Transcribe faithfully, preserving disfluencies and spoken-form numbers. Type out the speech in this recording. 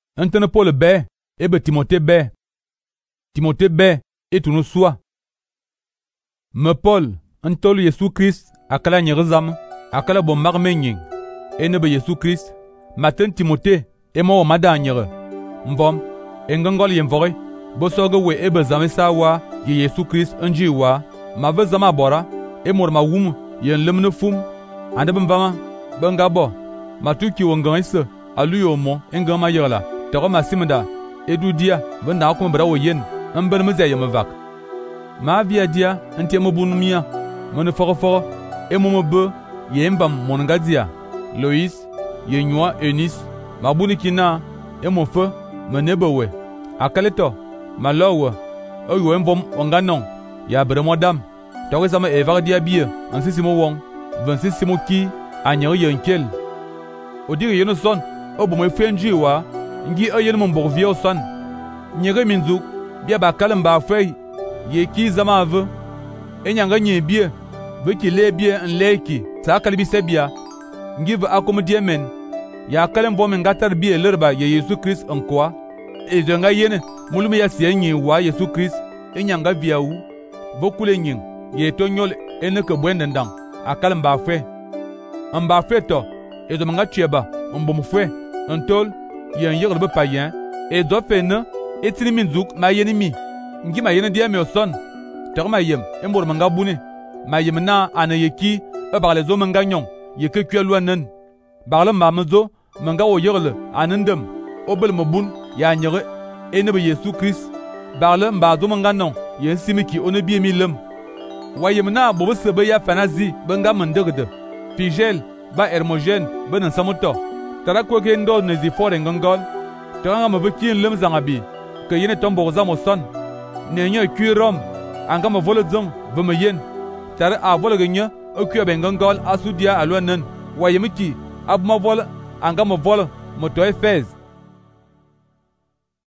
Antene Paul be ebe Timothée be. Timothée be et tout nous soit. Me Paul, antolu Yesu Christ, akala nyezam, akala bon marmenying. Et nebe Yesu Christ, matin Timothée, et moi mada nyere. Mbom, engangol yemvore, bosoge we ebe zame sawa, ye Yesu Christ anjiwa, ma ve zama bora, et mor ma wum, yen lemne fum, ande bambama, bangabo, matuki wonganse, alu yomo, engama yerla, teroma simda, edu dia, benda akum bra yen, amben meze yemvak. Ma via dia, ante mo bunumia, mon foro foro, et mon be, yembam mon gadia, Loïs, yenwa Eunice, ma bunikina, et mon feu, mon nebowe, akaleto, ma lowe, oyo embom onganon, ya bremo dam, torizama evar dia bie, ansi simo wong, vingt-six simo ki, anyo yenkel. Odiri yeno son, obo mo fenji wa, ngi oyen mon borvio son, nyere minzuk, bia bakalam ba fey, ye ki zama ave, enyanga nye bie, ve ki le bie en leki, sa kalbi sebia, ngi ve akomodie men, ya kalem bo men gatar bie lerba ye Yesu Christ en kwa, e zonga yene, mulume ya sienyi wa Yesu Christ, enyanga via u, vokule nying, ye tonyol ene ke bwendendang, akalem ba fe. En ba fe to, e zo manga cheba, en bom fe, en tol, yen yerbe payen, e zo fe ne, etini minzuk ma yeni mi, ngi ma yene dia me son, ter ma yem, e mbor manga bune, ma yem na ane yeki, e bar les zo manga nyon, ye ke kwe lwa nen, bar le mamezo, manga o yerle, anendem, obel mobun, ya nyere, e nebe Yesu Christ, bar le mba zo manga non, yen simiki one biye mi lem. Wa yem na bobe sebe ya fanazi, benga mendegde, Figel, ba Hermogène, ben en samoto, tara kwe ke ndo nezi fore ngangol, teranga me veki en lem zangabi, ke yene tombo za mo son, nenye kwi rom, anga me vole zong, ve me yen, tara a vole genye, o kwi bengangol asudia alwa nen, wa yemiki, ab ma vole, anga me vole, mo to e fez.